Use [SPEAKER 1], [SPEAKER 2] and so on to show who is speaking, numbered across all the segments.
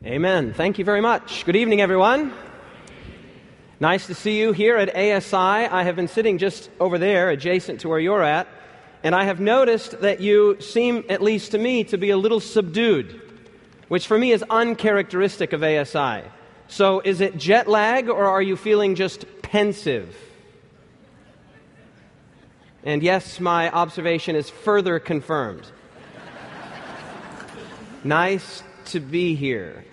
[SPEAKER 1] Amen. Thank you very much. Good evening, everyone. Nice to see you here at ASI. I have been sitting just over there, adjacent to where you're at, and I have noticed that you seem, at least to me, to be a little subdued, which for me is uncharacteristic of ASI. So is it jet lag, or are you feeling just pensive? And yes, my observation is further confirmed. Nice to be here.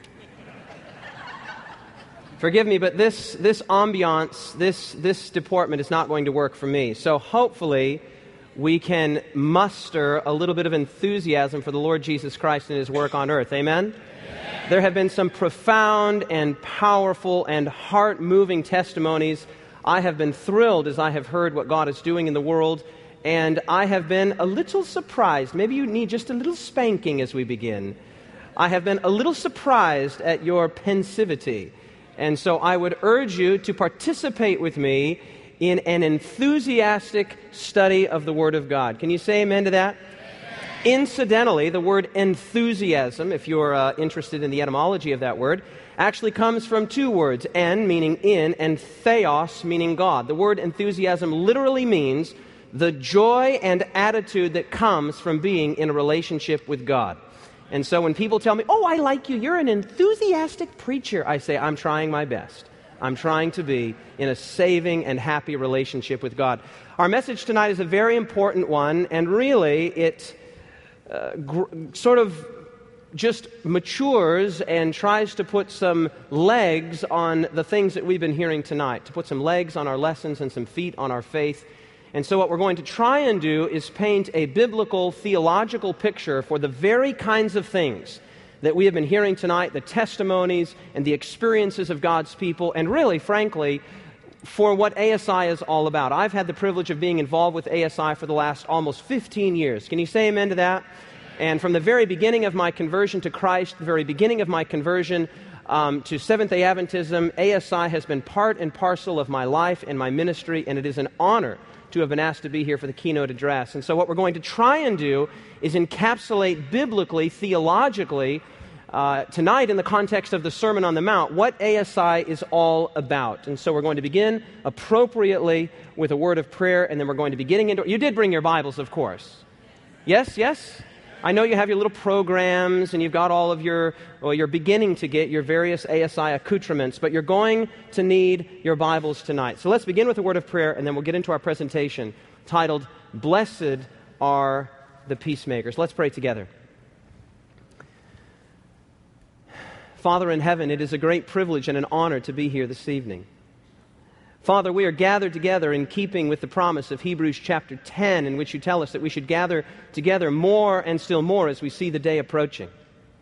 [SPEAKER 1] Forgive me, but this ambiance, this deportment is not going to work for me. So hopefully we can muster a little bit of enthusiasm for the Lord Jesus Christ and His work on earth. Amen? Amen. There have been some profound and powerful and heart-moving testimonies. I have been thrilled as I have heard what God is doing in the world, and I have been a little surprised. Maybe you need just a little spanking as we begin. I have been a little surprised at your pensivity. And so I would urge you to participate with me in an enthusiastic study of the Word of God. Can you say amen to that? Amen. Incidentally, the word enthusiasm, if you're interested in the etymology of that word, actually comes from two words, en, meaning in, and theos, meaning God. The word enthusiasm literally means the joy and attitude that comes from being in a relationship with God. And so when people tell me, "Oh, I like you, you're an enthusiastic preacher," I say, I'm trying my best. I'm trying to be in a saving and happy relationship with God. Our message tonight is a very important one, and really it sort of just matures and tries to put some legs on the things that we've been hearing tonight, to put some legs on our lessons and some feet on our faith. And so what we're going to try and do is paint a biblical, theological picture for the very kinds of things that we have been hearing tonight, the testimonies and the experiences of God's people, and really, frankly, for what ASI is all about. I've had the privilege of being involved with ASI for the last almost 15 years. Can you say amen to that? And from the very beginning of my conversion to Christ, the very beginning of my conversion to Seventh-day Adventism, ASI has been part and parcel of my life and my ministry, and it is an honor to have been asked to be here for the keynote address. And so what we're going to try and do is encapsulate biblically, theologically, tonight in the context of the Sermon on the Mount, what ASI is all about. And so we're going to begin appropriately with a word of prayer, and then we're going to be getting into... You did bring your Bibles, of course. Yes? I know you have your little programs, and you've got all of your... Well, you're beginning to get your various ASI accoutrements, but you're going to need your Bibles tonight. So let's begin with a word of prayer, and then we'll get into our presentation titled, Blessed Are the Peacemakers. Let's pray together. Father in heaven, it is a great privilege and an honor to be here this evening. Father, we are gathered together in keeping with the promise of Hebrews chapter 10, in which you tell us that we should gather together more and still more as we see the day approaching.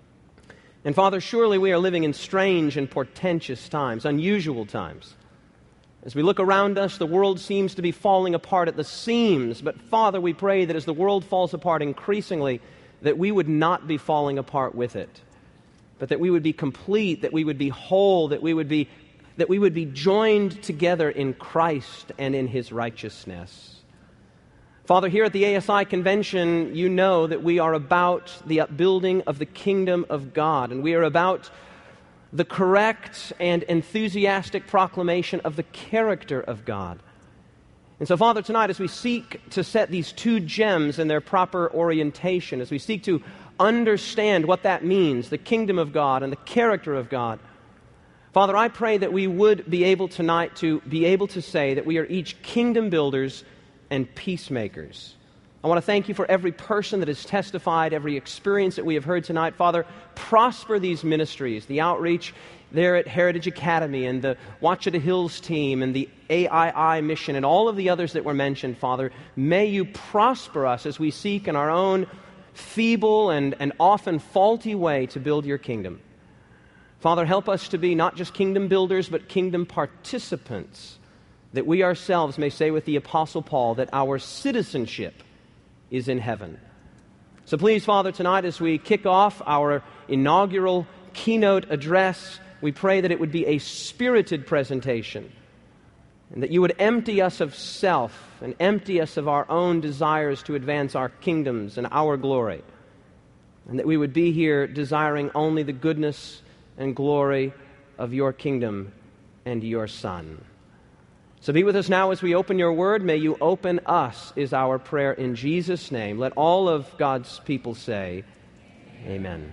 [SPEAKER 1] And Father, surely we are living in strange and portentous times, unusual times. As we look around us, the world seems to be falling apart at the seams. But Father, we pray that as the world falls apart increasingly, that we would not be falling apart with it, but that we would be complete, that we would be whole, that we would be joined together in Christ and in His righteousness. Father, here at the ASI Convention, you know that we are about the upbuilding of the kingdom of God, and we are about the correct and enthusiastic proclamation of the character of God. And so, Father, tonight, as we seek to set these two gems in their proper orientation, as we seek to understand what that means, the kingdom of God and the character of God, Father, I pray that we would be able tonight to be able to say that we are each kingdom builders and peacemakers. I want to thank you for every person that has testified, every experience that we have heard tonight. Father, prosper these ministries, the outreach there at Heritage Academy and the Ouachita Hills team and the AII mission and all of the others that were mentioned, Father. May you prosper us as we seek in our own feeble and often faulty way to build your kingdom. Father, help us to be not just kingdom builders, but kingdom participants, that we ourselves may say with the Apostle Paul that our citizenship is in heaven. So please, Father, tonight as we kick off our inaugural keynote address, we pray that it would be a spirited presentation, and that you would empty us of self and empty us of our own desires to advance our kingdoms and our glory, and that we would be here desiring only the goodness and glory of your kingdom and your Son. So be with us now as we open your word. May you open us, is our prayer in Jesus' name. Let all of God's people say, Amen.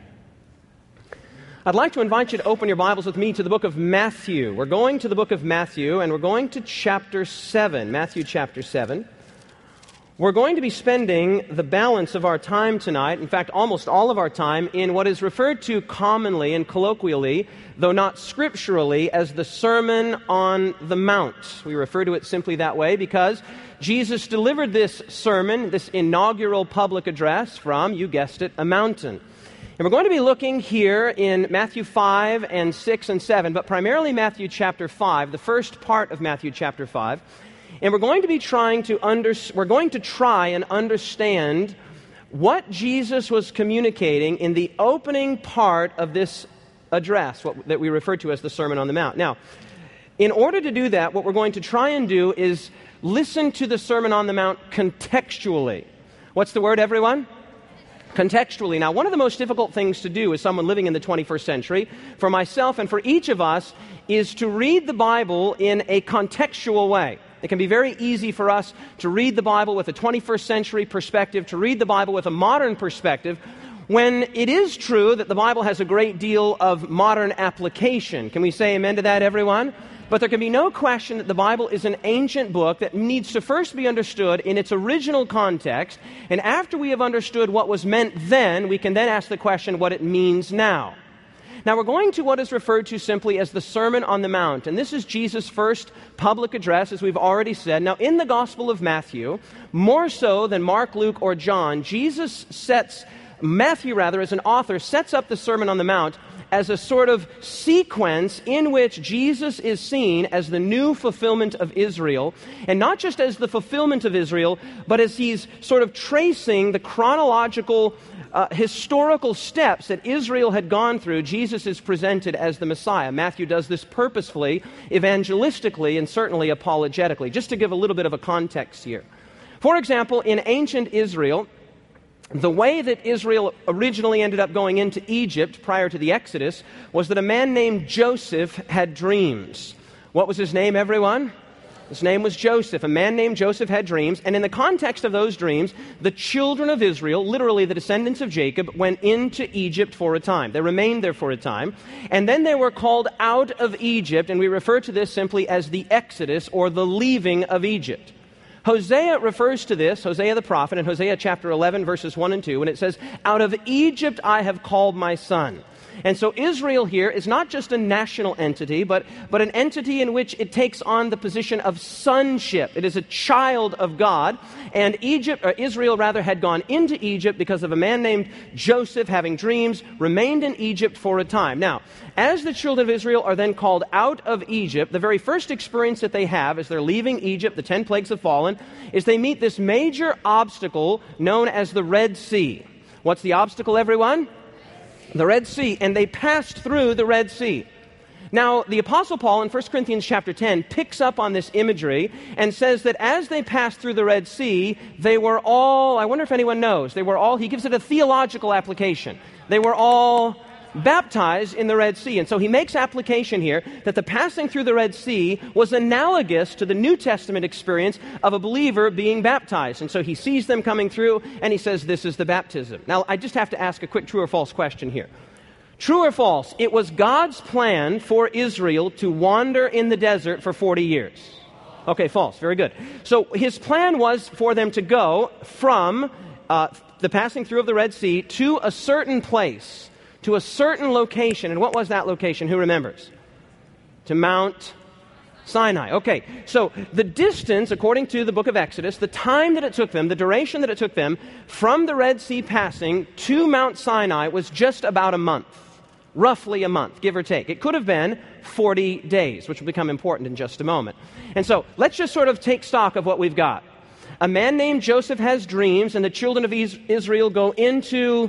[SPEAKER 1] I'd like to invite you to open your Bibles with me to the book of Matthew. We're going to the book of Matthew, and we're going to chapter 7, Matthew chapter 7. We're going to be spending the balance of our time tonight, in fact, almost all of our time, in what is referred to commonly and colloquially, though not scripturally, as the Sermon on the Mount. We refer to it simply that way because Jesus delivered this sermon, this inaugural public address, from, you guessed it, a mountain. And we're going to be looking here in Matthew 5 and 6 and 7, but primarily Matthew chapter 5, the first part of Matthew chapter 5. And we're going to be try and understand what Jesus was communicating in the opening part of this address, that we refer to as the Sermon on the Mount. Now, in order to do that, what we're going to try and do is listen to the Sermon on the Mount contextually. What's the word, everyone? Contextually. Now, one of the most difficult things to do as someone living in the 21st century, for myself and for each of us, is to read the Bible in a contextual way. It can be very easy for us to read the Bible with a 21st century perspective, to read the Bible with a modern perspective, when it is true that the Bible has a great deal of modern application. Can we say amen to that, everyone? But there can be no question that the Bible is an ancient book that needs to first be understood in its original context, and after we have understood what was meant then, we can then ask the question what it means now. Now, we're going to what is referred to simply as the Sermon on the Mount, and this is Jesus' first public address, as we've already said. Now, in the Gospel of Matthew, more so than Mark, Luke, or John, Matthew, as an author, sets up the Sermon on the Mount as a sort of sequence in which Jesus is seen as the new fulfillment of Israel, and not just as the fulfillment of Israel, but as he's sort of tracing the chronological historical steps that Israel had gone through. Jesus is presented as the Messiah. Matthew does this purposefully, evangelistically, and certainly apologetically, just to give a little bit of a context here. For example, in ancient Israel, the way that Israel originally ended up going into Egypt prior to the Exodus was that a man named Joseph had dreams. What was his name, everyone? His name was Joseph. A man named Joseph had dreams, and in the context of those dreams, the children of Israel, literally the descendants of Jacob, went into Egypt for a time. They remained there for a time, and then they were called out of Egypt, and we refer to this simply as the Exodus, or the leaving of Egypt. Hosea refers to this, Hosea the prophet, in Hosea chapter 11, verses 1 and 2, and it says, "Out of Egypt I have called my son." And so Israel here is not just a national entity, but an entity in which it takes on the position of sonship. It is a child of God, and Israel had gone into Egypt because of a man named Joseph having dreams, remained in Egypt for a time. Now, as the children of Israel are then called out of Egypt, the very first experience that they have as they're leaving Egypt, the 10 plagues have fallen, is they meet this major obstacle known as the Red Sea. What's the obstacle, everyone? The Red Sea, and they passed through the Red Sea. Now, the Apostle Paul in 1 Corinthians chapter 10 picks up on this imagery and says that as they passed through the Red Sea, they were all, I wonder if anyone knows, he gives it a theological application. They were all baptized in the Red Sea. And so he makes application here that the passing through the Red Sea was analogous to the New Testament experience of a believer being baptized. And so he sees them coming through and he says, this is the baptism. Now, I just have to ask a quick true or false question here. True or false? It was God's plan for Israel to wander in the desert for 40 years. Okay, false. Very good. So his plan was for them to go from the passing through of the Red Sea to a certain place, to a certain location. And what was that location? Who remembers? To Mount Sinai. Okay, so the distance, according to the book of Exodus, the time that it took them, the duration that it took them from the Red Sea passing to Mount Sinai was just about a month. Roughly a month, give or take. It could have been 40 days, which will become important in just a moment. And so let's just sort of take stock of what we've got. A man named Joseph has dreams, and the children of Israel go into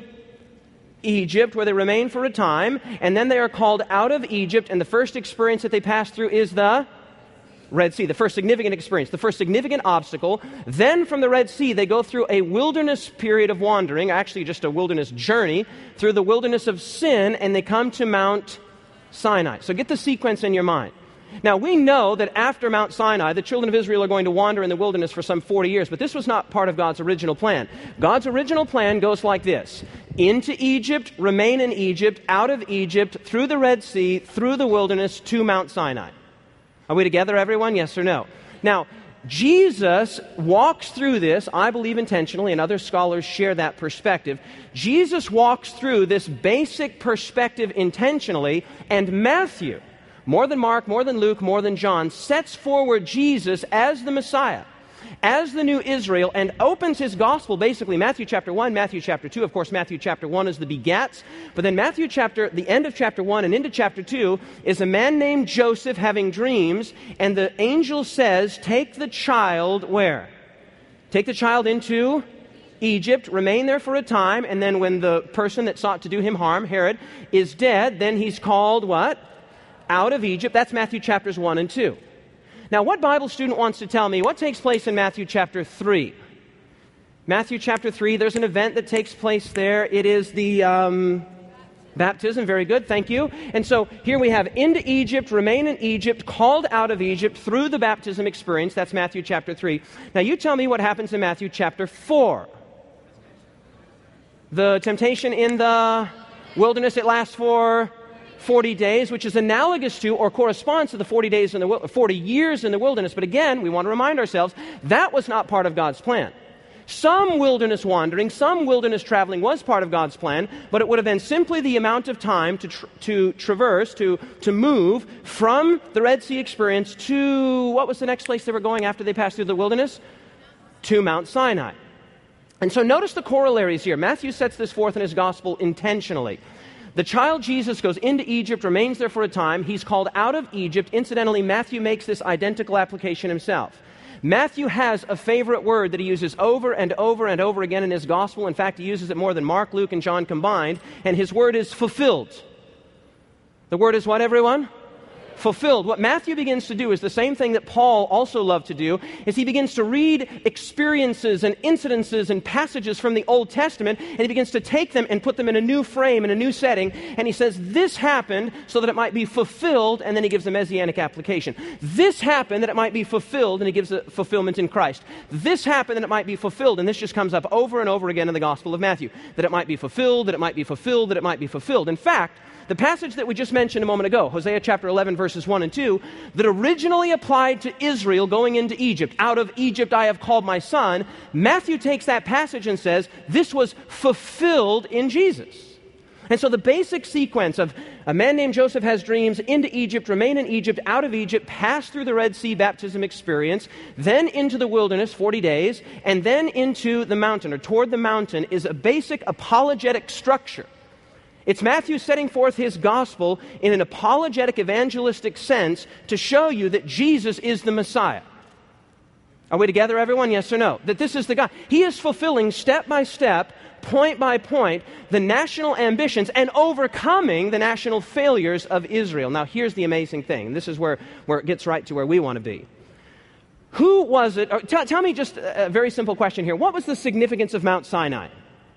[SPEAKER 1] Egypt, where they remain for a time, and then they are called out of Egypt, and the first experience that they pass through is the Red Sea, the first significant experience, the first significant obstacle. Then from the Red Sea, they go through a wilderness period of wandering, actually just a wilderness journey, through the wilderness of sin, and they come to Mount Sinai. So get the sequence in your mind. Now, we know that after Mount Sinai, the children of Israel are going to wander in the wilderness for some 40 years, but this was not part of God's original plan. God's original plan goes like this: into Egypt, remain in Egypt, out of Egypt, through the Red Sea, through the wilderness, to Mount Sinai. Are we together, everyone? Yes or no? Now, Jesus walks through this, I believe intentionally, and other scholars share that perspective. Jesus walks through this basic perspective intentionally, and Matthew, more than Mark, more than Luke, more than John, sets forward Jesus as the Messiah, as the new Israel, and opens his gospel, basically Matthew chapter 1, Matthew chapter 2. Of course, Matthew chapter 1 is the begats, but then the end of chapter 1 and into chapter 2 is a man named Joseph having dreams, and the angel says, take the child where? Take the child into Egypt, remain there for a time, and then when the person that sought to do him harm, Herod, is dead, then he's called what? Out of Egypt. That's Matthew chapters 1 and 2. Now, what Bible student wants to tell me what takes place in Matthew chapter 3? Matthew chapter 3, there's an event that takes place there. It is the baptism. Very good, thank you. And so here we have into Egypt, remain in Egypt, called out of Egypt through the baptism experience. That's Matthew chapter 3. Now, you tell me what happens in Matthew chapter 4. The temptation in the wilderness, it lasts for 40 days, which is analogous to or corresponds to the 40 years in the wilderness. But again, we want to remind ourselves that was not part of God's plan. Some wilderness wandering, some wilderness traveling was part of God's plan, but it would have been simply the amount of time to traverse, to move from the Red Sea experience to, what was the next place they were going after they passed through the wilderness? To Mount Sinai. And so notice the corollaries here. Matthew sets this forth in his gospel intentionally. The child Jesus goes into Egypt, remains there for a time. He's called out of Egypt. Incidentally, Matthew makes this identical application himself. Matthew has a favorite word that he uses over and over and over again in his gospel. In fact, he uses it more than Mark, Luke, and John combined. And his word is fulfilled. The word is what, everyone? Fulfilled. What Matthew begins to do is the same thing that Paul also loved to do, is he begins to read experiences and incidences and passages from the Old Testament, and he begins to take them and put them in a new frame, in a new setting, and he says, this happened so that it might be fulfilled, and then he gives a messianic application. This happened that it might be fulfilled, and he gives a fulfillment in Christ. This happened that it might be fulfilled, and this just comes up over and over again in the Gospel of Matthew, that it might be fulfilled, that it might be fulfilled, that it might be fulfilled. In fact, the passage that we just mentioned a moment ago, Hosea chapter 11, verses 1 and 2, that originally applied to Israel going into Egypt, out of Egypt I have called my son, Matthew takes that passage and says, this was fulfilled in Jesus. And so the basic sequence of a man named Joseph has dreams, into Egypt, remain in Egypt, out of Egypt, pass through the Red Sea baptism experience, then into the wilderness, 40 days, and then into the mountain, or toward the mountain, is a basic apologetic structure. It's Matthew setting forth his gospel in an apologetic, evangelistic sense to show you that Jesus is the Messiah. Are we together, everyone? Yes or no? That this is the God. He is fulfilling step by step, point by point, the national ambitions and overcoming the national failures of Israel. Now, here's the amazing thing. This is where it gets right to where we want to be. Who was it? Tell me just a very simple question here. What was the significance of Mount Sinai?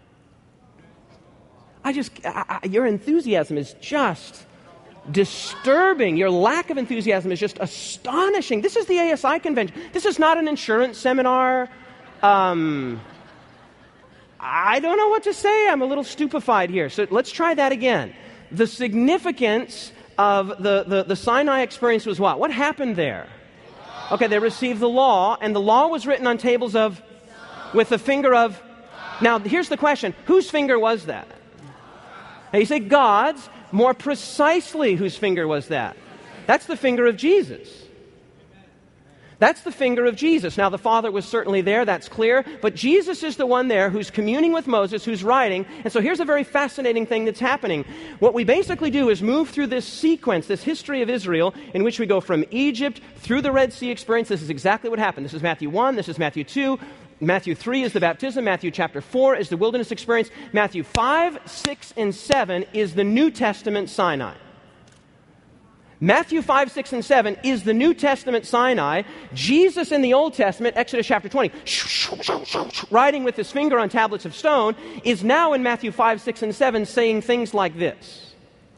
[SPEAKER 1] Your enthusiasm is just disturbing. Your lack of enthusiasm is just astonishing. This is the ASI convention. This is not an insurance seminar. I don't know what to say. I'm a little stupefied here. So let's try that again. The significance of the Sinai experience was what? What happened there? Okay, they received the law, and the law was written on tables of, with the finger of. Now, here's the question. Whose finger was that? Now you say God's. More precisely, whose finger was that? That's the finger of Jesus. That's the finger of Jesus. Now the Father was certainly there, that's clear, but Jesus is the one there who's communing with Moses, who's writing. And so here's a very fascinating thing that's happening. What we basically do is move through this sequence, this history of Israel, in which we go from Egypt through the Red Sea experience. This is exactly what happened. This is Matthew 1, this is Matthew 2, Matthew 3 is the baptism. Matthew chapter 4 is the wilderness experience. Matthew 5, 6, and 7 is the New Testament Sinai. Matthew 5, 6, and 7 is the New Testament Sinai. Jesus in the Old Testament, Exodus chapter 20, writing with his finger on tablets of stone, is now in Matthew 5, 6, and 7 saying things like this.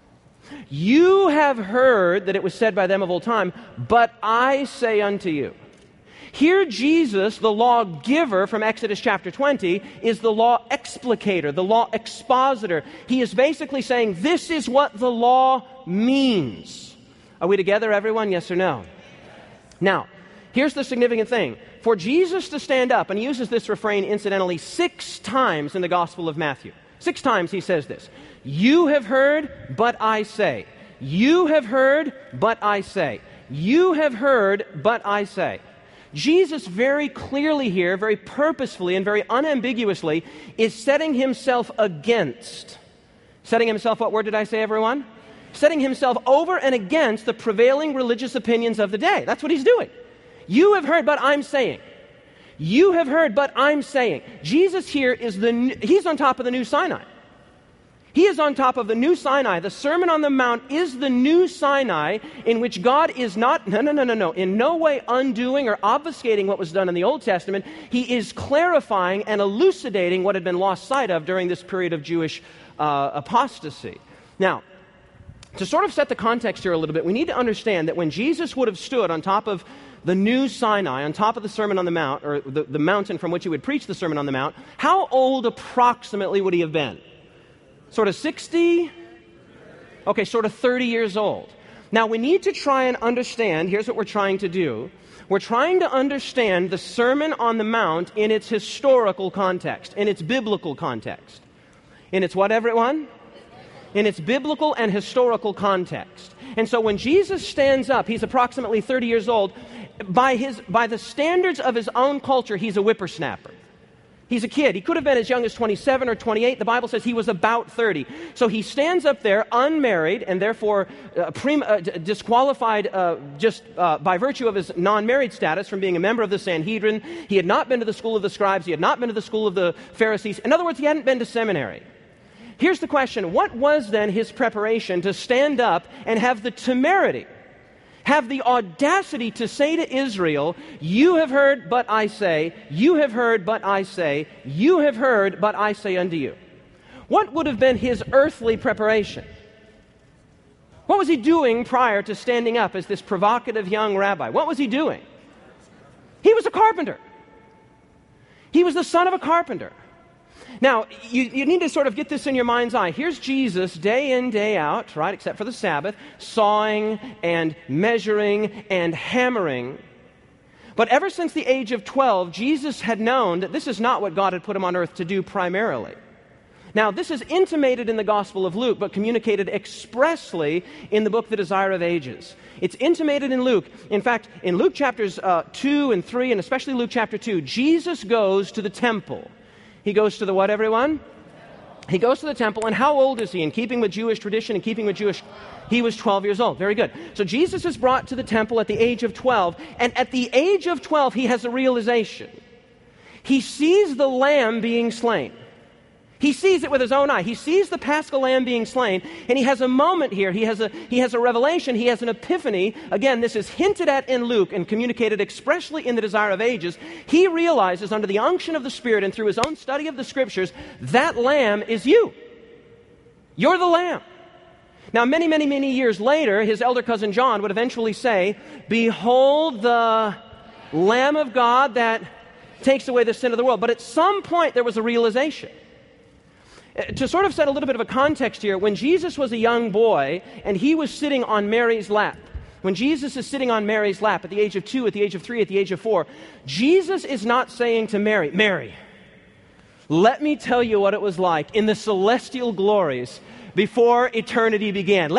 [SPEAKER 1] You have heard that it was said by them of old time, but I say unto you. Here Jesus, the lawgiver from Exodus chapter 20, is the law explicator, the law expositor. He is basically saying, this is what the law means. Are we together, everyone? Yes or no? Now, here's the significant thing. For Jesus to stand up, and he uses this refrain incidentally 6 times in the Gospel of Matthew. 6 times he says this. You have heard, but I say. You have heard, but I say. You have heard, but I say. Jesus very clearly here, very purposefully and very unambiguously, is setting himself against. Setting himself, what word did I say, everyone? Setting himself over and against the prevailing religious opinions of the day. That's what he's doing. You have heard, but I'm saying. You have heard, but I'm saying. Jesus here is he's on top of the new Sinai. He is on top of the new Sinai. The Sermon on the Mount is the new Sinai in which God is not, in no way undoing or obfuscating what was done in the Old Testament. He is clarifying and elucidating what had been lost sight of during this period of Jewish apostasy. Now, to sort of set the context here a little bit, we need to understand that when Jesus would have stood on top of the new Sinai, on top of the Sermon on the Mount, or the mountain from which he would preach the Sermon on the Mount, how old approximately would he have been? Sort of 60? Okay, sort of 30 years old. Now, we need to try and understand, here's what we're trying to do. We're trying to understand the Sermon on the Mount in its historical context, in its biblical context. In its what, everyone? In its biblical and historical context. And so when Jesus stands up, he's approximately 30 years old. By the standards of his own culture, he's a whippersnapper. He's a kid. He could have been as young as 27 or 28. The Bible says he was about 30. So he stands up there unmarried and therefore disqualified just by virtue of his non-married status from being a member of the Sanhedrin. He had not been to the school of the scribes. He had not been to the school of the Pharisees. In other words, he hadn't been to seminary. Here's the question. What was then his preparation to stand up and have the temerity, have the audacity to say to Israel, you have heard, but I say, you have heard, but I say, you have heard, but I say unto you. What would have been his earthly preparation? What was he doing prior to standing up as this provocative young rabbi? What was he doing? He was a carpenter. He was the son of a carpenter. Now, you need to sort of get this in your mind's eye. Here's Jesus day in, day out, right, except for the Sabbath, sawing and measuring and hammering. But ever since the age of 12, Jesus had known that this is not what God had put him on earth to do primarily. Now, this is intimated in the Gospel of Luke, but communicated expressly in the book The Desire of Ages. It's intimated in Luke. In fact, in Luke chapters 2 and 3, and especially Luke chapter 2, Jesus goes to the temple. He goes to the what, everyone? He goes to the temple, and how old is he? In keeping with Jewish tradition, in keeping with Jewish... He was 12 years old. Very good. So Jesus is brought to the temple at the age of 12, and at the age of 12, he has a realization. He sees the lamb being slain. He sees it with his own eye. He sees the Paschal lamb being slain, and he has a moment here. He has a revelation. He has an epiphany. Again, this is hinted at in Luke and communicated expressly in the Desire of Ages. He realizes under the unction of the Spirit and through his own study of the Scriptures, that lamb is you. You're the lamb. Now, many, many, many years later, his elder cousin John would eventually say, behold the Lamb of God that takes away the sin of the world. But at some point, there was a realization. To sort of set a little bit of a context here, when Jesus was a young boy and he was sitting on Mary's lap, when Jesus is sitting on Mary's lap at the age of 2, at the age of 3, at the age of 4, Jesus is not saying to Mary, Mary, let me tell you what it was like in the celestial glories before eternity began.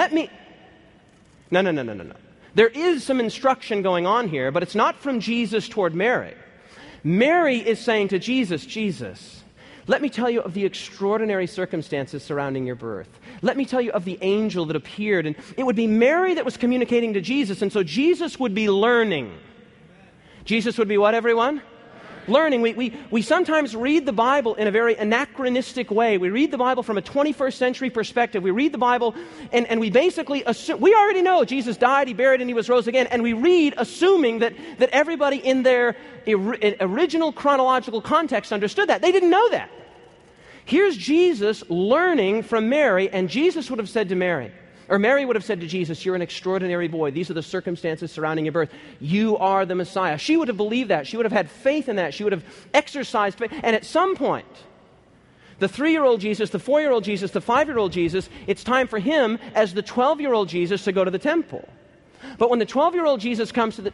[SPEAKER 1] No. There is some instruction going on here, but it's not from Jesus toward Mary. Mary is saying to Jesus, Jesus, let me tell you of the extraordinary circumstances surrounding your birth. Let me tell you of the angel that appeared. And it would be Mary that was communicating to Jesus, and so Jesus would be learning. Jesus would be what, everyone? Learning. We sometimes read the Bible in a very anachronistic way. We read the Bible from a 21st century perspective. We read the Bible and we basically assume, we already know Jesus died, he buried, and he was rose again. And we read assuming that everybody in their original chronological context understood that. They didn't know that. Here's Jesus learning from Mary, and Jesus would have said to Mary, Or Mary would have said to Jesus, you're an extraordinary boy. These are the circumstances surrounding your birth. You are the Messiah. She would have believed that. She would have had faith in that. She would have exercised faith. And at some point, the 3-year-old Jesus, the 4-year-old Jesus, the 5-year-old Jesus, it's time for him as the 12-year-old Jesus to go to the temple. But when the 12-year-old Jesus comes to the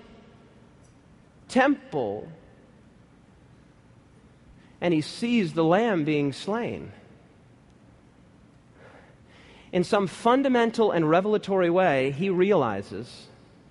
[SPEAKER 1] temple and he sees the lamb being slain, in some fundamental and revelatory way, he realizes,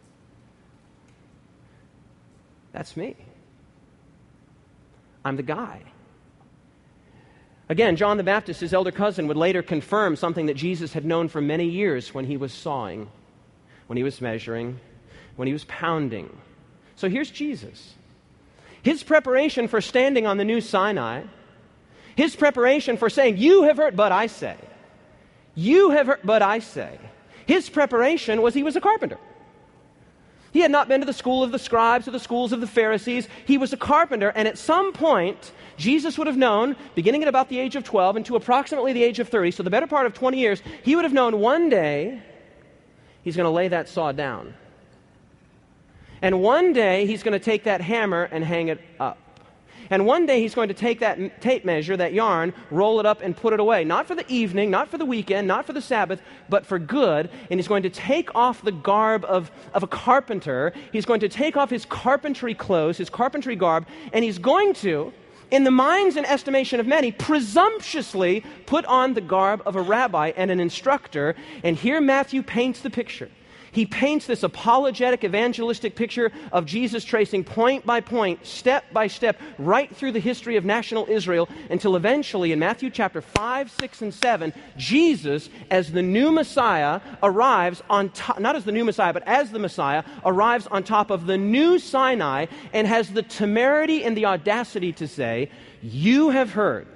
[SPEAKER 1] that's me. I'm the guy. Again, John the Baptist, his elder cousin, would later confirm something that Jesus had known for many years when he was sawing, when he was measuring, when he was pounding. So here's Jesus. His preparation for standing on the new Sinai, his preparation for saying, you have heard, but I say. You have heard, but I say. His preparation was he was a carpenter. He had not been to the school of the scribes or the schools of the Pharisees. He was a carpenter, and at some point, Jesus would have known, beginning at about the age of 12 and to approximately the age of 30, so the better part of 20 years, he would have known one day he's going to lay that saw down. And one day he's going to take that hammer and hang it up. And one day he's going to take that tape measure, that yarn, roll it up and put it away. Not for the evening, not for the weekend, not for the Sabbath, but for good. And he's going to take off the garb of a carpenter. He's going to take off his carpentry clothes, his carpentry garb, and he's going to, in the minds and estimation of many, presumptuously put on the garb of a rabbi and an instructor. And here Matthew paints the picture. He paints this apologetic, evangelistic picture of Jesus tracing point by point, step by step, right through the history of national Israel until eventually in Matthew chapter 5, 6, and 7, Jesus, as the new Messiah, arrives on top, not as the new Messiah, but as the Messiah, arrives on top of the new Sinai and has the temerity and the audacity to say, you have heard,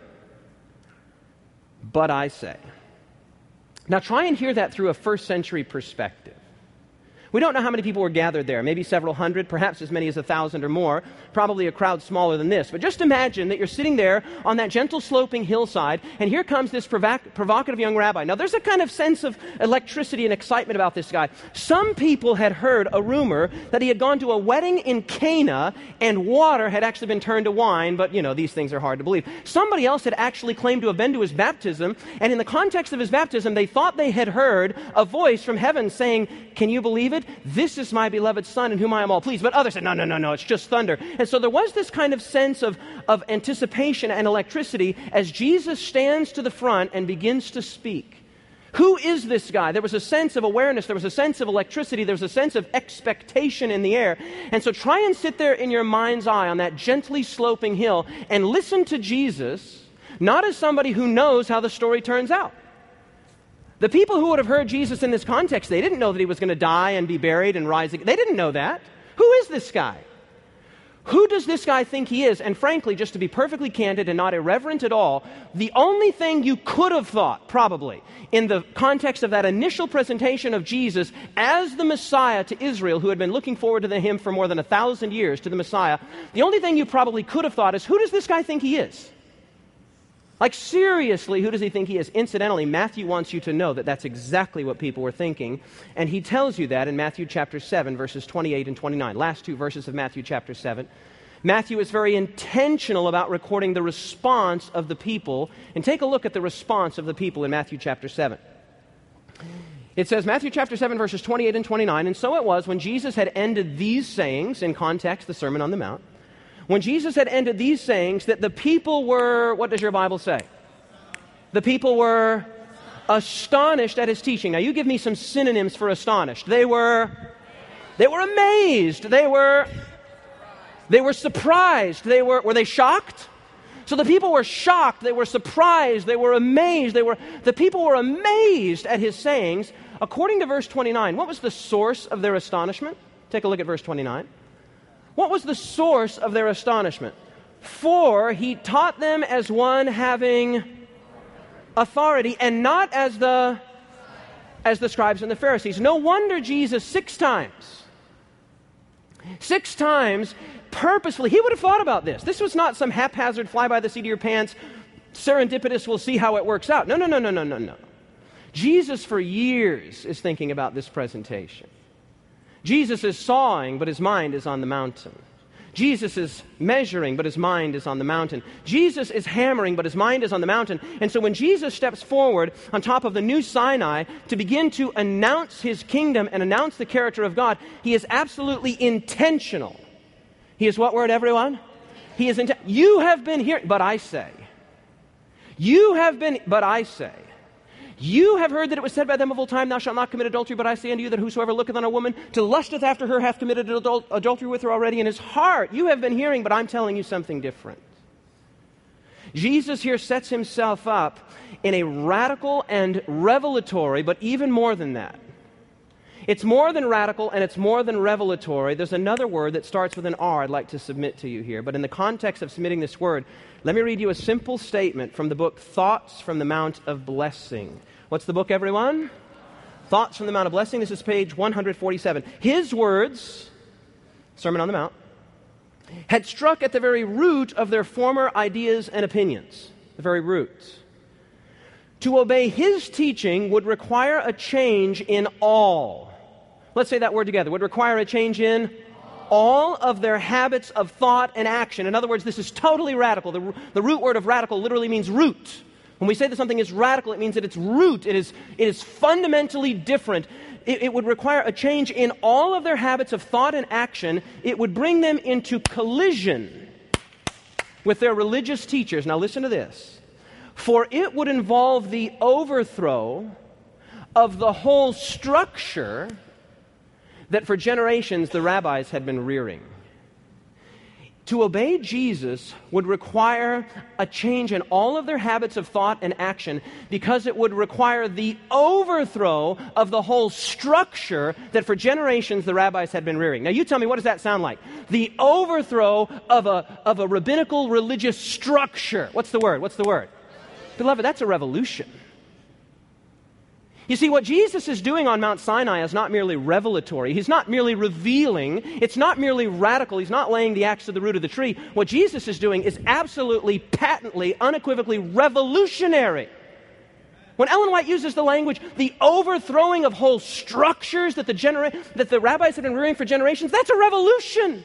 [SPEAKER 1] but I say. Now try and hear that through a first century perspective. We don't know how many people were gathered there, maybe several hundred, perhaps as many as 1,000 or more, probably a crowd smaller than this. But just imagine that you're sitting there on that gentle sloping hillside, and here comes this provocative young rabbi. Now, there's a kind of sense of electricity and excitement about this guy. Some people had heard a rumor that he had gone to a wedding in Cana, and water had actually been turned to wine, but, you know, these things are hard to believe. Somebody else had actually claimed to have been to his baptism, and in the context of his baptism, they thought they had heard a voice from heaven saying, can you believe it? This is my beloved Son in whom I am all pleased. But others said, no, it's just thunder. And so there was this kind of sense of anticipation and electricity as Jesus stands to the front and begins to speak. Who is this guy? There was a sense of awareness. There was a sense of electricity. There was a sense of expectation in the air. And so try and sit there in your mind's eye on that gently sloping hill and listen to Jesus, not as somebody who knows how the story turns out. The people who would have heard Jesus in this context, they didn't know that he was going to die and be buried and rise again. They didn't know that. Who is this guy? Who does this guy think he is? And frankly, just to be perfectly candid and not irreverent at all, the only thing you could have thought, probably, in the context of that initial presentation of Jesus as the Messiah to Israel, who had been looking forward to him for more than 1,000 years, to the Messiah, the only thing you probably could have thought is, who does this guy think he is? Like, seriously, who does he think he is? Incidentally, Matthew wants you to know that that's exactly what people were thinking, and he tells you that in Matthew chapter 7, verses 28 and 29, last two verses of Matthew chapter 7. Matthew is very intentional about recording the response of the people, and take a look at the response of the people in Matthew chapter 7. It says, Matthew chapter 7, verses 28 and 29, and so it was when Jesus had ended these sayings, in context, the Sermon on the Mount, when Jesus had ended these sayings, that the people were, what does your Bible say? The people were astonished at his teaching. Now, you give me some synonyms for astonished. They were amazed. They were surprised. Were they shocked? So the people were shocked. They were surprised. They were amazed. The people were amazed at his sayings. According to verse 29, what was the source of their astonishment? Take a look at verse 29. What was the source of their astonishment? For he taught them as one having authority, and not as the scribes and the Pharisees. No wonder Jesus 6 times, purposefully, he would have thought about this. This was not some haphazard fly by the seat of your pants, serendipitous, we'll see how it works out. No. Jesus for years is thinking about this presentation. Jesus is sawing, but his mind is on the mountain. Jesus is measuring, but his mind is on the mountain. Jesus is hammering, but his mind is on the mountain. And so when Jesus steps forward on top of the new Sinai to begin to announce his kingdom and announce the character of God, he is absolutely intentional. He is what word, everyone? He is you have been hearing, but I say. You have been, but I say. You have heard that it was said by them of old time, thou shalt not commit adultery, but I say unto you that whosoever looketh on a woman to lusteth after her hath committed adultery with her already in his heart. You have been hearing, but I'm telling you something different. Jesus here sets himself up in a radical and revelatory, but even more than that. It's more than radical and it's more than revelatory. There's another word that starts with an R I'd like to submit to you here. But in the context of submitting this word, let me read you a simple statement from the book Thoughts from the Mount of Blessing. What's the book, everyone? Thoughts from the Mount of Blessing. This is page 147. His words, Sermon on the Mount, had struck at the very root of their former ideas and opinions. The very root. To obey his teaching would require a change in all. Let's say that word together. Would require a change in all of their habits of thought and action. In other words, this is totally radical. The root word of radical literally means root. When we say that something is radical, it means that its root, it is fundamentally different. It would require a change in all of their habits of thought and action. It would bring them into collision with their religious teachers. Now listen to this. For it would involve the overthrow of the whole structure that for generations the rabbis had been rearing. To obey Jesus would require a change in all of their habits of thought and action because it would require the overthrow of the whole structure that for generations the rabbis had been rearing. Now you tell me, what does that sound like? The overthrow of a rabbinical religious structure. What's the word? What's the word? Beloved, that's a revolution. You see, what Jesus is doing on Mount Sinai is not merely revelatory. He's not merely revealing. It's not merely radical. He's not laying the axe to the root of the tree. What Jesus is doing is absolutely, patently, unequivocally revolutionary. When Ellen White uses the language, the overthrowing of whole structures that the rabbis have been rearing for generations, that's a revolution.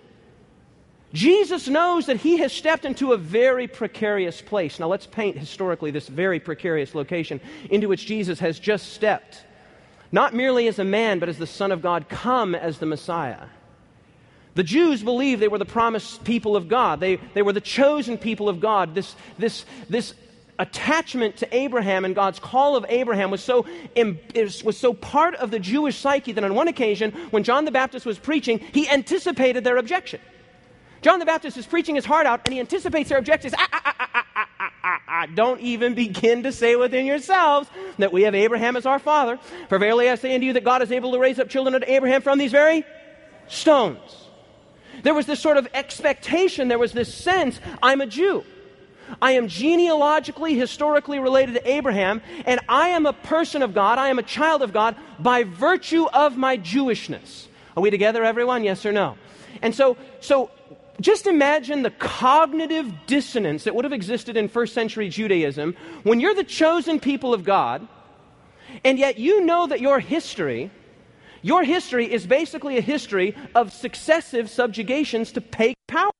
[SPEAKER 1] Jesus knows that he has stepped into a very precarious place. Now let's paint historically this very precarious location into which Jesus has just stepped. Not merely as a man, but as the Son of God, come as the Messiah. The Jews believed they were the promised people of God. They were the chosen people of God. This attachment to Abraham and God's call of Abraham was so part of the Jewish psyche that on one occasion, when John the Baptist was preaching, he anticipated their objection. John the Baptist is preaching his heart out, and he anticipates their objections. Don't even begin to say within yourselves that we have Abraham as our father. For verily I say unto you that God is able to raise up children unto Abraham from these very stones. There was this sort of expectation, there was this sense, I'm a Jew. I am genealogically, historically related to Abraham, and I am a person of God, I am a child of God by virtue of my Jewishness. Are we together, everyone? Yes or no? And so just imagine the cognitive dissonance that would have existed in first century Judaism when you're the chosen people of God, and yet you know that your history is basically a history of successive subjugations to pagan power.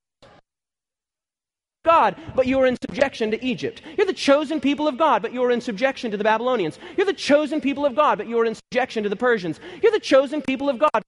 [SPEAKER 1] God, but you are in subjection to Egypt. You're the chosen people of God, but you are in subjection to the Babylonians. You're the chosen people of God, but you are in subjection to the Persians. You're the chosen people of God,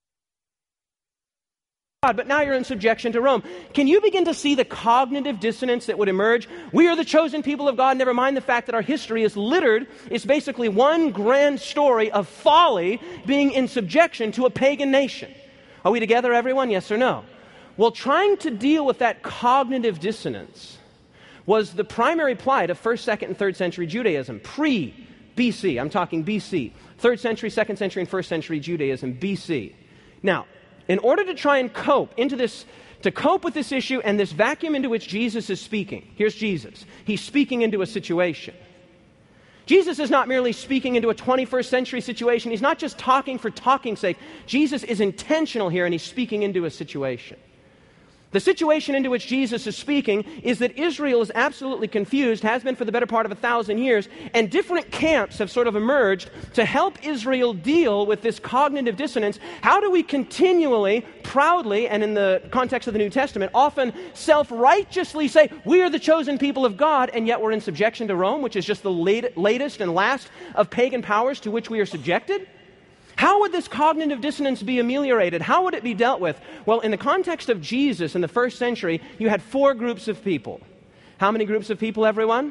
[SPEAKER 1] but now you're in subjection to Rome. Can you begin to see the cognitive dissonance that would emerge? We are the chosen people of God, never mind the fact that our history is littered. It's basically one grand story of folly being in subjection to a pagan nation. Are we together, everyone? Yes or no? Well, trying to deal with that cognitive dissonance was the primary plight of 1st, 2nd, and 3rd century Judaism, pre-BC. I'm talking BC. 3rd century, 2nd century, and 1st century Judaism, BC. Now, in order to try and cope with this issue and this vacuum into which Jesus is speaking, here's Jesus. He's speaking into a situation. Jesus is not merely speaking into a 21st century situation. He's not just talking for talking's sake. Jesus is intentional here, and he's speaking into a situation. The situation into which Jesus is speaking is that Israel is absolutely confused, has been for the better part of 1,000 years, and different camps have sort of emerged to help Israel deal with this cognitive dissonance. How do we continually, proudly, and in the context of the New Testament, often self-righteously say, we are the chosen people of God, and yet we're in subjection to Rome, which is just the latest and last of pagan powers to which we are subjected? How would this cognitive dissonance be ameliorated? How would it be dealt with? Well, in the context of Jesus in the first century, you had 4 groups of people. How many groups of people, everyone?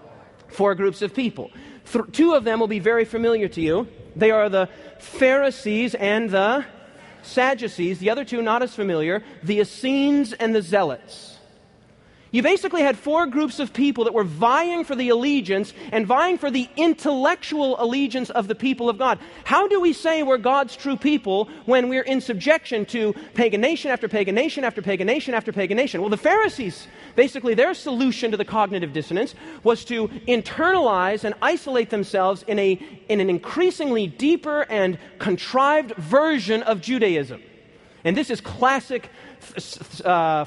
[SPEAKER 1] 4 groups of people. 2 of them will be very familiar to you. They are the Pharisees and the Sadducees. The other 2, not as familiar, the Essenes and the Zealots. You basically had 4 groups of people that were vying for the allegiance and vying for the intellectual allegiance of the people of God. How do we say we're God's true people when we're in subjection to pagan nation after pagan nation after pagan nation after pagan nation? Well, the Pharisees, basically their solution to the cognitive dissonance was to internalize and isolate themselves in an increasingly deeper and contrived version of Judaism. And this is classic 4th,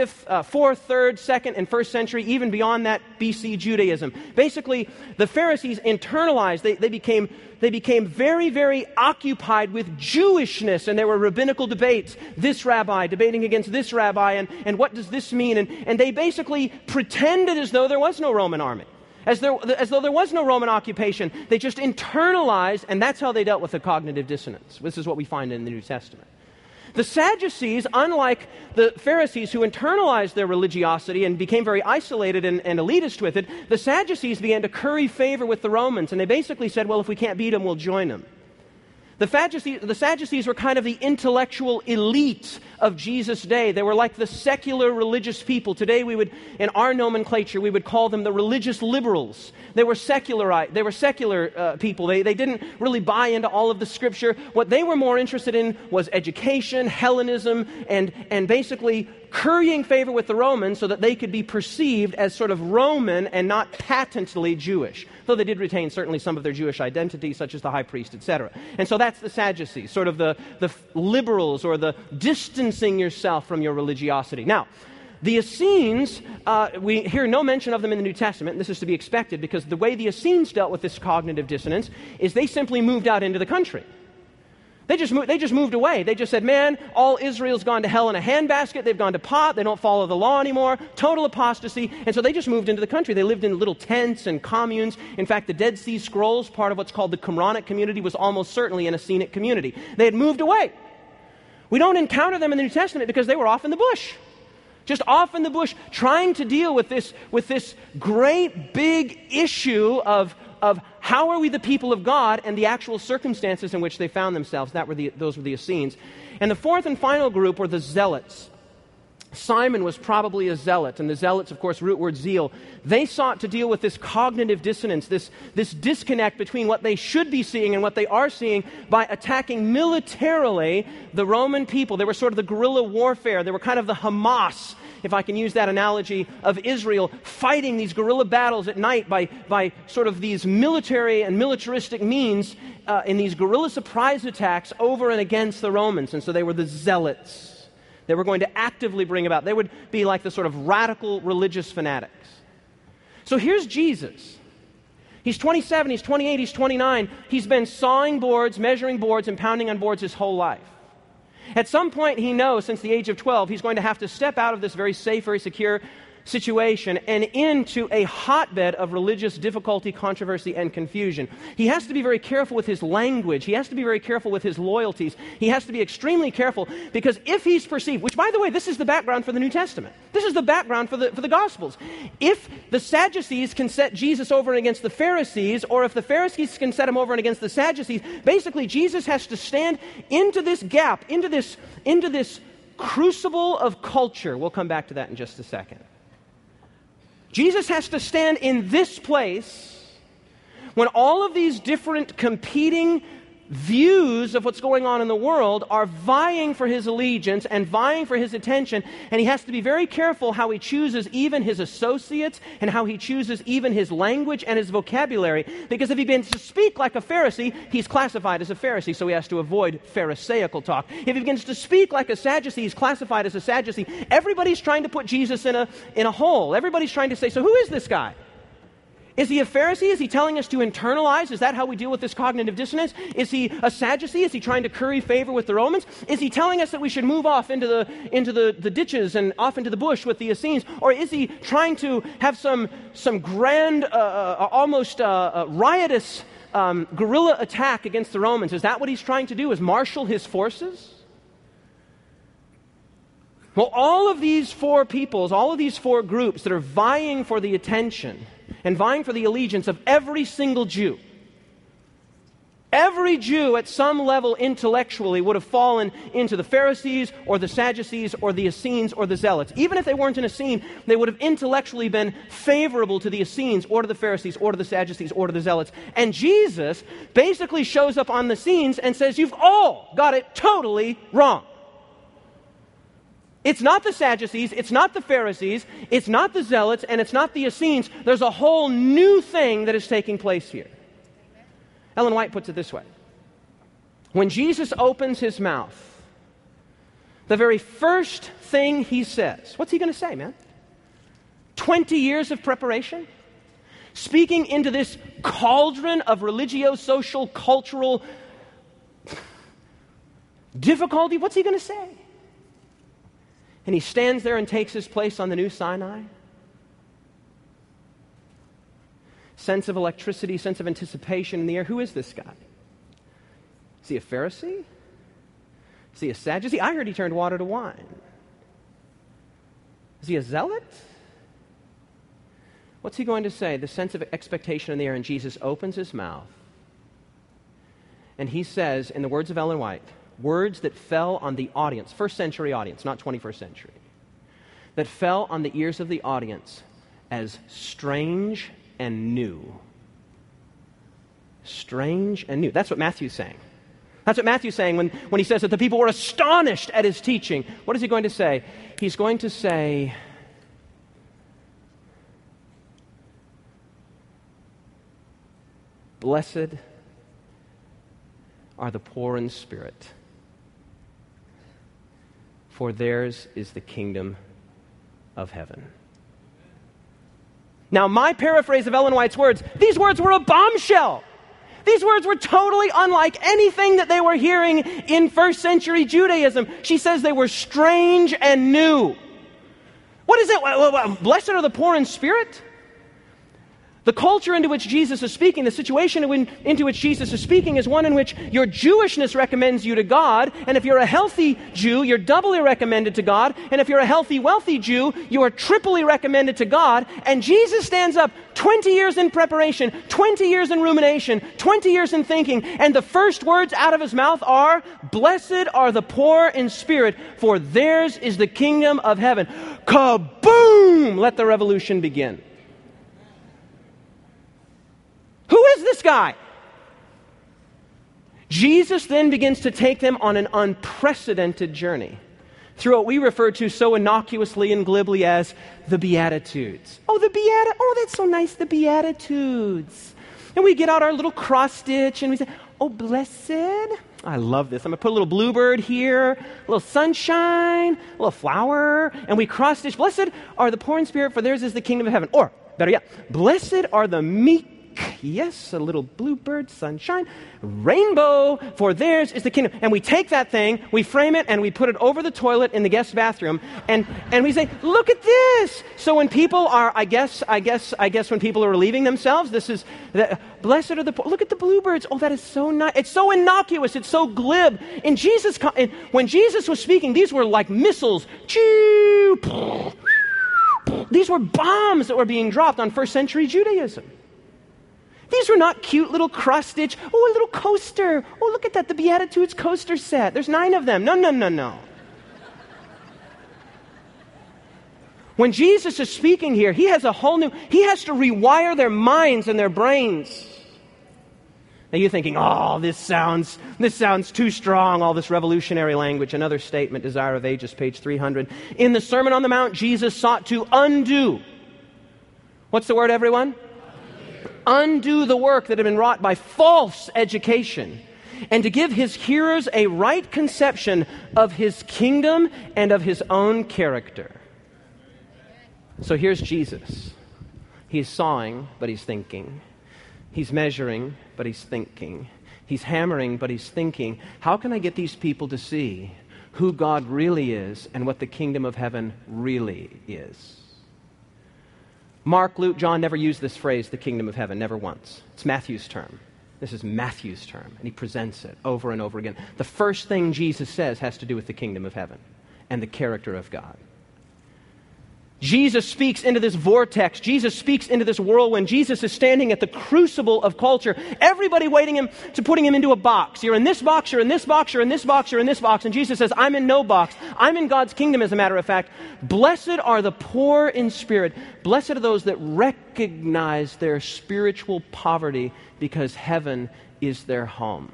[SPEAKER 1] 3rd, 2nd, and 1st century, even beyond that, BC Judaism. Basically, the Pharisees internalized, they became very, very occupied with Jewishness, and there were rabbinical debates, this rabbi debating against this rabbi, and what does this mean? And they basically pretended as though there was no Roman army. As though there was no Roman occupation. They just internalized, and that's how they dealt with the cognitive dissonance. This is what we find in the New Testament. The Sadducees, unlike the Pharisees who internalized their religiosity and became very isolated and elitist with it, the Sadducees began to curry favor with the Romans, and they basically said, well, if we can't beat them, we'll join them. The Sadducees were kind of the intellectual elite of Jesus' day. They were like the secular religious people. Today in our nomenclature, we would call them the religious liberals. They were secular people. They didn't really buy into all of the Scripture. What they were more interested in was education, Hellenism, and basically currying favor with the Romans so that they could be perceived as sort of Roman and not patently Jewish, though they did retain certainly some of their Jewish identity, such as the high priest, etc. And so that's the Sadducees, sort of the liberals, or the distancing yourself from your religiosity. Now, the Essenes, we hear no mention of them in the New Testament, and this is to be expected because the way the Essenes dealt with this cognitive dissonance is they simply moved out into the country. They just moved away. They just said, man, all Israel's gone to hell in a handbasket. They've gone to pot. They don't follow the law anymore. Total apostasy. And so they just moved into the country. They lived in little tents and communes. In fact, the Dead Sea Scrolls, part of what's called the Qumranic community, was almost certainly an Essenic community. They had moved away. We don't encounter them in the New Testament because they were off in the bush. Just off in the bush, trying to deal with this great big issue of how are we the people of God and the actual circumstances in which they found themselves. Those were the Essenes. And the 4th and final group were the Zealots. Simon was probably a zealot, and the Zealots, of course, root word zeal. They sought to deal with this cognitive dissonance, this disconnect between what they should be seeing and what they are seeing by attacking militarily the Roman people. They were sort of the guerrilla warfare. They were kind of the Hamas, if I can use that analogy, of Israel, fighting these guerrilla battles at night by sort of these military and militaristic means in these guerrilla surprise attacks over and against the Romans. And so they were the Zealots. They were going to actively bring about. They would be like the sort of radical religious fanatics. So here's Jesus. He's 27, he's 28, he's 29. He's been sawing boards, measuring boards, and pounding on boards his whole life. At some point, he knows, since the age of 12, he's going to have to step out of this very safe, very secure situation and into a hotbed of religious difficulty, controversy, and confusion. He has to be very careful with his language. He has to be very careful with his loyalties. He has to be extremely careful because if he's perceived, which, by the way, this is the background for the New Testament. This is the background for the Gospels. If the Sadducees can set Jesus over against the Pharisees, or if the Pharisees can set him over against the Sadducees, basically Jesus has to stand into this gap, into this crucible of culture. We'll come back to that in just a second. Jesus has to stand in this place when all of these different competing views of what's going on in the world are vying for his allegiance and vying for his attention, and he has to be very careful how he chooses even his associates and how he chooses even his language and his vocabulary, because if he begins to speak like a Pharisee, he's classified as a Pharisee, so he has to avoid Pharisaical talk. If he begins to speak like a Sadducee, he's classified as a Sadducee. Everybody's trying to put Jesus in a hole. Everybody's trying to say, so who is this guy? Is he a Pharisee? Is he telling us to internalize? Is that how we deal with this cognitive dissonance? Is he a Sadducee? Is he trying to curry favor with the Romans? Is he telling us that we should move off into the ditches and off into the bush with the Essenes? Or is he trying to have some grand, almost riotous guerrilla attack against the Romans? Is that what he's trying to do, is marshal his forces? Well, all of these four peoples, all of these four groups that are vying for the attention and vying for the allegiance of every single Jew. Every Jew at some level intellectually would have fallen into the Pharisees or the Sadducees or the Essenes or the Zealots. Even if they weren't an Essene, they would have intellectually been favorable to the Essenes or to the Pharisees or to the Sadducees or to the Zealots. And Jesus basically shows up on the scenes and says, you've all got it totally wrong. It's not the Sadducees, it's not the Pharisees, it's not the Zealots, and it's not the Essenes. There's a whole new thing that is taking place here. Ellen White puts it this way. When Jesus opens his mouth, the very first thing he says, what's he going to say, man? 20 years of preparation? Speaking into this cauldron of religio-social, cultural difficulty, what's he going to say? And he stands there and takes his place on the new Sinai. Sense of electricity, sense of anticipation in the air. Who is this guy? Is he a Pharisee? Is he a Sadducee? I heard he turned water to wine. Is he a zealot? What's he going to say? The sense of expectation in the air, and Jesus opens his mouth. And he says, in the words of Ellen White, words that fell on the audience, first century audience, not 21st century, that fell on the ears of the audience as strange and new. Strange and new. That's what Matthew's saying. That's what Matthew's saying when he says that the people were astonished at his teaching. What is he going to say? He's going to say, blessed are the poor in spirit, for theirs is the kingdom of heaven. Now, my paraphrase of Ellen White's words, these words were a bombshell. These words were totally unlike anything that they were hearing in first century Judaism. She says they were strange and new. What is it? Blessed are the poor in spirit? The culture into which Jesus is speaking, the situation into which Jesus is speaking is one in which your Jewishness recommends you to God, and if you're a healthy Jew, you're doubly recommended to God, and if you're a healthy, wealthy Jew, you are triply recommended to God, and Jesus stands up 20 years in preparation, 20 years in rumination, 20 years in thinking, and the first words out of his mouth are, blessed are the poor in spirit, for theirs is the kingdom of heaven. Kaboom! Let the revolution begin. Who is this guy? Jesus then begins to take them on an unprecedented journey through what we refer to so innocuously and glibly as the Beatitudes. Oh, that's so nice, the Beatitudes. And we get out our little cross stitch and we say, oh, blessed. I love this. I'm going to put a little bluebird here, a little sunshine, a little flower, and we cross stitch. Blessed are the poor in spirit, for theirs is the kingdom of heaven. Or, better yet, blessed are the meek. Yes, a little bluebird, sunshine, rainbow, for theirs is the kingdom. And we take that thing, we frame it, and we put it over the toilet in the guest bathroom, and we say, look at this. So when people are, I guess when people are relieving themselves, this is, blessed are the poor. Look at the bluebirds. Oh, that is so nice. It's so innocuous. It's so glib. When Jesus was speaking, these were like missiles. These were bombs that were being dropped on first century Judaism. These were not cute little cross-stitch, oh, a little coaster. Oh, look at that, the Beatitudes coaster set. There's 9 of them. No. When Jesus is speaking here, he has to rewire their minds and their brains Now you're thinking, oh, this sounds too strong, all this revolutionary language. Another statement, Desire of Ages, page 300. In the Sermon on the Mount, Jesus sought to undo. What's the word, everyone? Undo the work that had been wrought by false education, and to give his hearers a right conception of his kingdom and of his own character. So here's Jesus. He's sawing, but he's thinking. He's measuring, but he's thinking. He's hammering, but he's thinking, how can I get these people to see who God really is and what the kingdom of heaven really is? Mark, Luke, John never used this phrase, the kingdom of heaven, never once. It's Matthew's term. This is Matthew's term, and he presents it over and over again. The first thing Jesus says has to do with the kingdom of heaven and the character of God. Jesus speaks into this vortex. Jesus speaks into this whirlwind. Jesus is standing at the crucible of culture. Everybody putting him into a box. You're in this box, you're in this box, you're in this box, you're in this box. And Jesus says, I'm in no box. I'm in God's kingdom, as a matter of fact. Blessed are the poor in spirit. Blessed are those that recognize their spiritual poverty, because heaven is their home.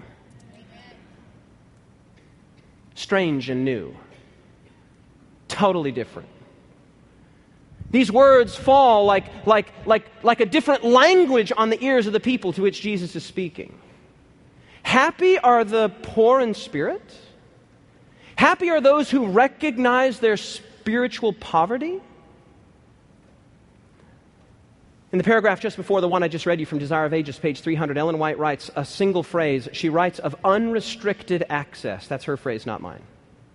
[SPEAKER 1] Strange and new. Totally different. These words fall like a different language on the ears of the people to which Jesus is speaking. Happy are the poor in spirit. Happy are those who recognize their spiritual poverty. In the paragraph just before the one I just read you from Desire of Ages, page 300, Ellen White writes a single phrase. She writes of unrestricted access. That's her phrase, not mine.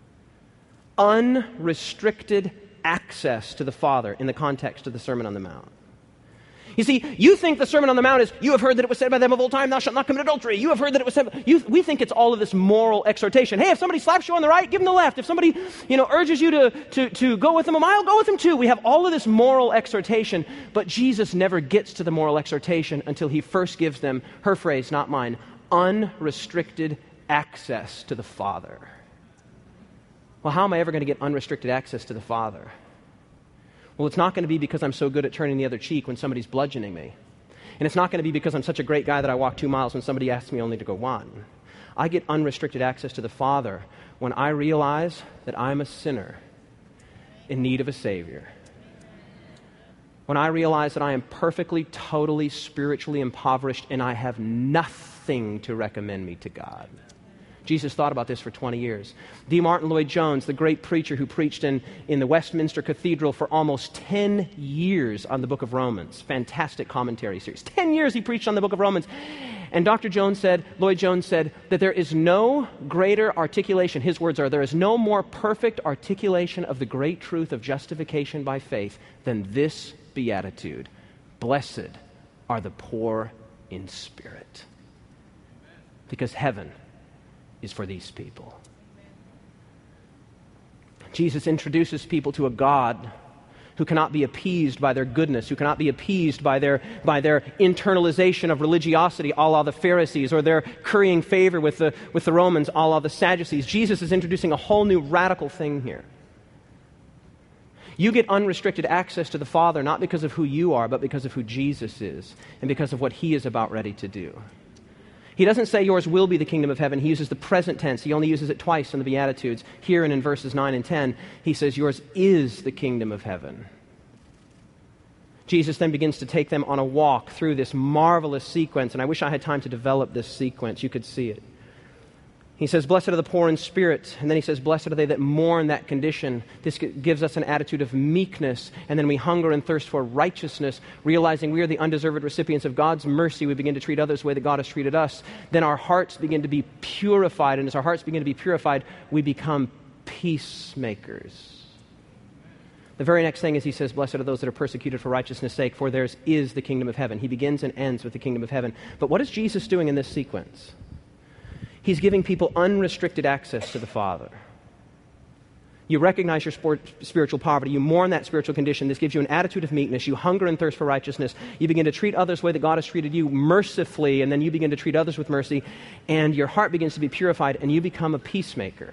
[SPEAKER 1] Unrestricted access to the Father in the context of the Sermon on the Mount. You see, you think the Sermon on the Mount is, you have heard that it was said by them of old time, thou shalt not commit adultery. You have heard that it was said. We think it's all of this moral exhortation. Hey, if somebody slaps you on the right, give them the left. If somebody, urges you to go with them a mile, go with them too. We have all of this moral exhortation, but Jesus never gets to the moral exhortation until he first gives them, her phrase, not mine, unrestricted access to the Father. Well, how am I ever going to get unrestricted access to the Father? Well, it's not going to be because I'm so good at turning the other cheek when somebody's bludgeoning me. And it's not going to be because I'm such a great guy that I walk 2 miles when somebody asks me only to go 1. I get unrestricted access to the Father when I realize that I'm a sinner in need of a Savior. When I realize that I am perfectly, totally, spiritually impoverished and I have nothing to recommend me to God. Jesus thought about this for 20 years. D. Martin Lloyd-Jones, the great preacher who preached in the Westminster Cathedral for almost 10 years on the book of Romans. Fantastic commentary series. 10 years he preached on the book of Romans. And Lloyd-Jones said that there is no greater articulation, his words are, there is no more perfect articulation of the great truth of justification by faith than this beatitude. Blessed are the poor in spirit. Because heaven is for these people. Jesus introduces people to a God who cannot be appeased by their goodness, who cannot be appeased by their internalization of religiosity, a la the Pharisees, or their currying favor with the Romans, a la the Sadducees. Jesus is introducing a whole new radical thing here. You get unrestricted access to the Father not because of who you are, but because of who Jesus is and because of what He is about ready to do. He doesn't say yours will be the kingdom of heaven. He uses the present tense. He only uses it twice in the Beatitudes. Here and in verses 9 and 10, he says yours is the kingdom of heaven. Jesus then begins to take them on a walk through this marvelous sequence, and I wish I had time to develop this sequence. You could see it. He says, blessed are the poor in spirit, and then he says, blessed are they that mourn that condition. This gives us an attitude of meekness, and then we hunger and thirst for righteousness, realizing we are the undeserved recipients of God's mercy. We begin to treat others the way that God has treated us. Then our hearts begin to be purified, and as our hearts begin to be purified, we become peacemakers. The very next thing is he says, blessed are those that are persecuted for righteousness' sake, for theirs is the kingdom of heaven. He begins and ends with the kingdom of heaven. But what is Jesus doing in this sequence? He's giving people unrestricted access to the Father. You recognize your spiritual poverty. You mourn that spiritual condition. This gives you an attitude of meekness. You hunger and thirst for righteousness. You begin to treat others the way that God has treated you mercifully, and then you begin to treat others with mercy, and your heart begins to be purified, and you become a peacemaker.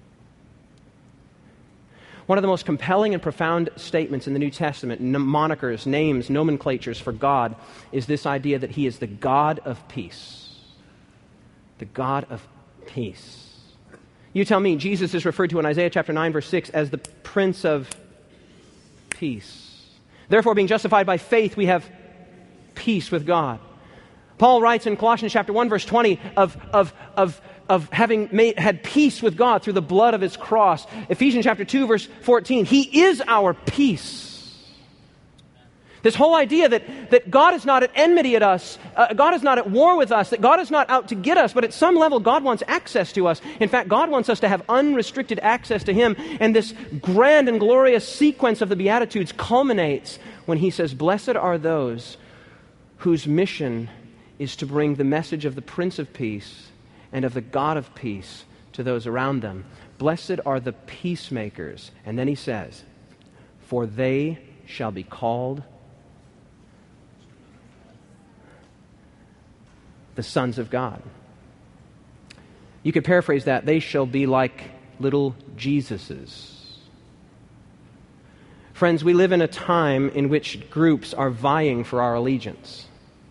[SPEAKER 1] One of the most compelling and profound statements in the New Testament, monikers, names, nomenclatures for God, is this idea that He is the God of peace. The God of peace. You tell me, Jesus is referred to in Isaiah chapter 9, verse 6 as the Prince of Peace. Therefore, being justified by faith, we have peace with God. Paul writes in Colossians chapter 1, verse 20 of having had peace with God through the blood of his cross. Ephesians chapter 2, verse 14, he is our peace. This whole idea that God is not at enmity at us, God is not at war with us, that God is not out to get us, but at some level God wants access to us. In fact, God wants us to have unrestricted access to Him. And this grand and glorious sequence of the Beatitudes culminates when He says, "Blessed are those whose mission is to bring the message of the Prince of Peace and of the God of peace to those around them. Blessed are the peacemakers." And then He says, "For they shall be called the sons of God." You could paraphrase that, they shall be like little Jesuses. Friends, we live in a time in which groups are vying for our allegiance.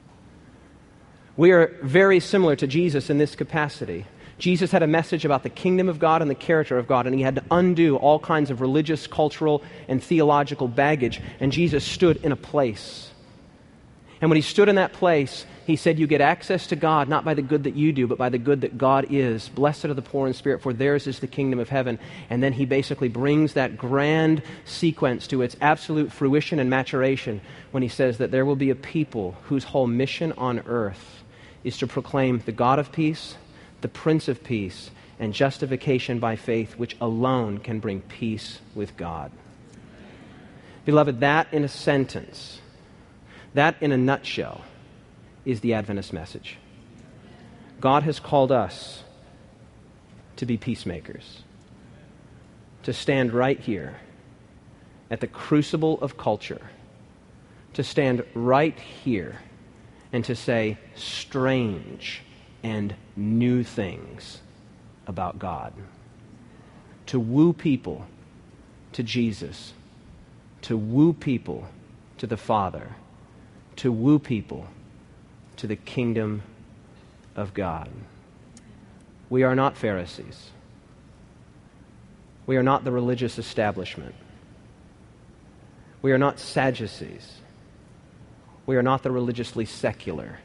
[SPEAKER 1] We are very similar to Jesus in this capacity. Jesus had a message about the kingdom of God and the character of God, and He had to undo all kinds of religious, cultural, and theological baggage, and Jesus stood in a place. And when He stood in that place, He said, you get access to God not by the good that you do, but by the good that God is. Blessed are the poor in spirit, for theirs is the kingdom of heaven. And then He basically brings that grand sequence to its absolute fruition and maturation when He says that there will be a people whose whole mission on earth is to proclaim the God of peace, the Prince of Peace, and justification by faith, which alone can bring peace with God. Beloved, that in a sentence, that in a nutshell, is the Adventist message. God has called us to be peacemakers, to stand right here at the crucible of culture, to stand right here and to say strange and new things about God, to woo people to Jesus, to woo people to the Father, to woo people to the kingdom of God. We are not Pharisees. We are not the religious establishment. We are not Sadducees. We are not the religiously secular.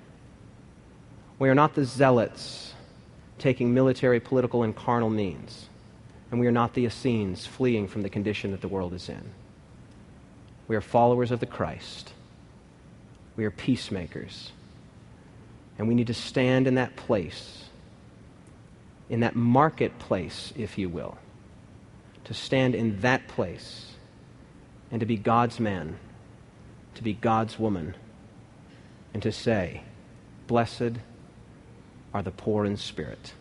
[SPEAKER 1] We are not the zealots taking military, political, and carnal means. And we are not the Essenes fleeing from the condition that the world is in. We are followers of the Christ. We are peacemakers. And we need to stand in that place, in that marketplace, if you will, to stand in that place and to be God's man, to be God's woman, and to say, blessed are the poor in spirit,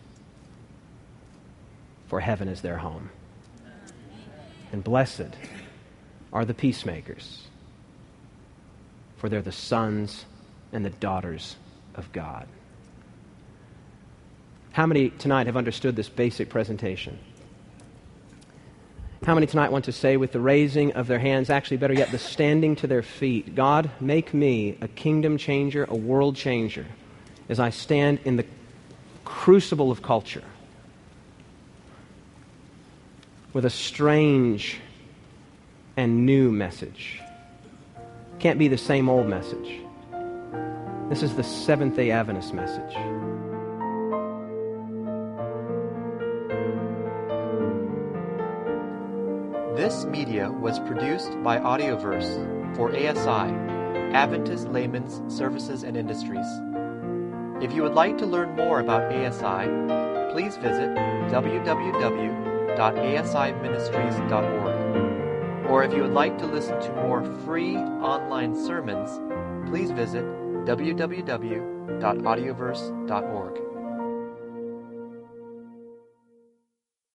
[SPEAKER 1] for heaven is their home. And blessed are the peacemakers, for they're the sons and the daughters of God. How many tonight have understood this basic presentation? How many tonight want to say with the raising of their hands, actually better yet, the standing to their feet, God, make me a kingdom changer, a world changer, as I stand in the crucible of culture with a strange and new message. Can't be the same old message. This is the Seventh-day Adventist message.
[SPEAKER 2] This media was produced by Audioverse for ASI, Adventist Layman's Services and Industries. If you would like to learn more about ASI, please visit www.asiministries.org. Or if you would like to listen to more free online sermons, please visit www.audioverse.org.